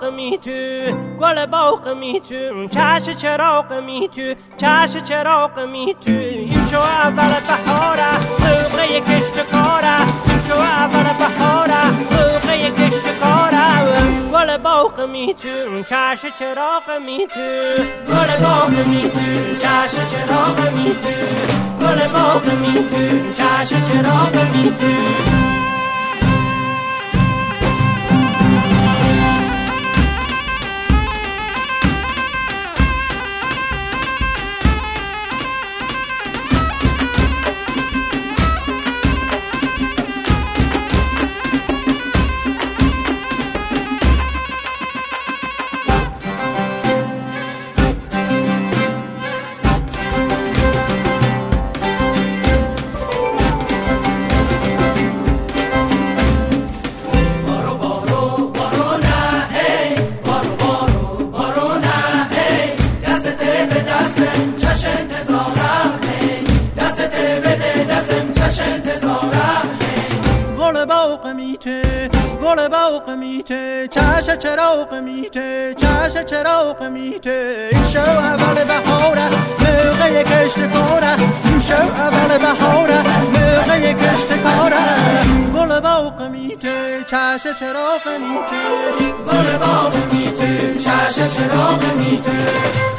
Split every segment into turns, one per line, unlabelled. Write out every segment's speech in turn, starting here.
می تو گل باغ می تو چش چراغ می تو چش چراغ می تو این شو اول بهاره موقع کشت کاره این شو اول بهاره موقع کشت کاره گل باغ می تو چش چراغ می تو گل باغ می تو چش چراغ می تو گل باغ می تو چش چراغ می تو
گل باغ میته چش چراغ میته چش چراغ میته این شو اول بهاره موقع کشت کاره این شو اول بهاره موقع کشت کاره گل باغ میته چش چراغ میته گل باغ میته چش چراغ میته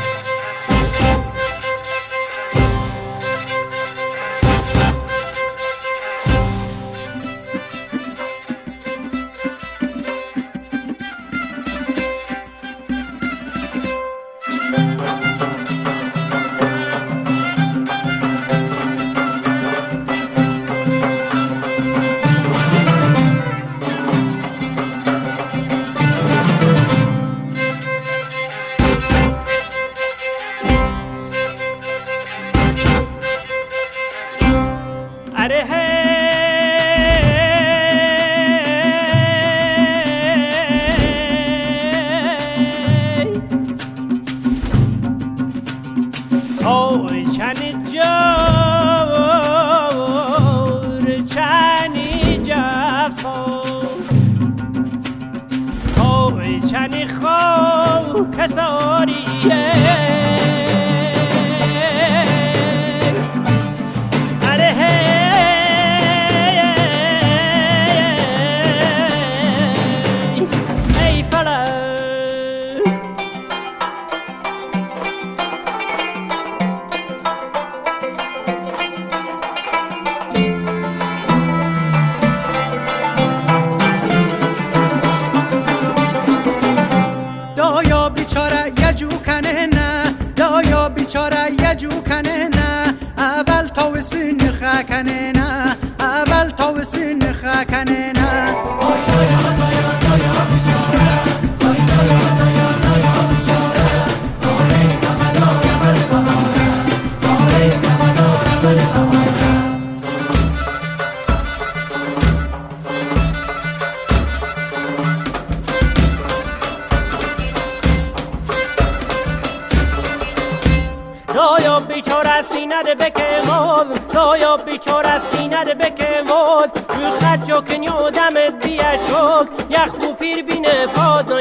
چنی خو کساریه اره ای فلک
دایا بیچاره یه جو کنه نه دایا بیچاره یه جو کنه نه اول تا وسین خکنه نه اول تا وسین خکنه نه آی دایا دایا دایا بیچاره آی دایا دایا دایا بیچاره آره زمانا اول بهاره آره زمانا اول بهاره
دایا بیچاره سینه بکه موز دایا بیچاره سینه بکه موز رو خرجو کنیو دمت بیا چوک یخ و پیر بینه پاد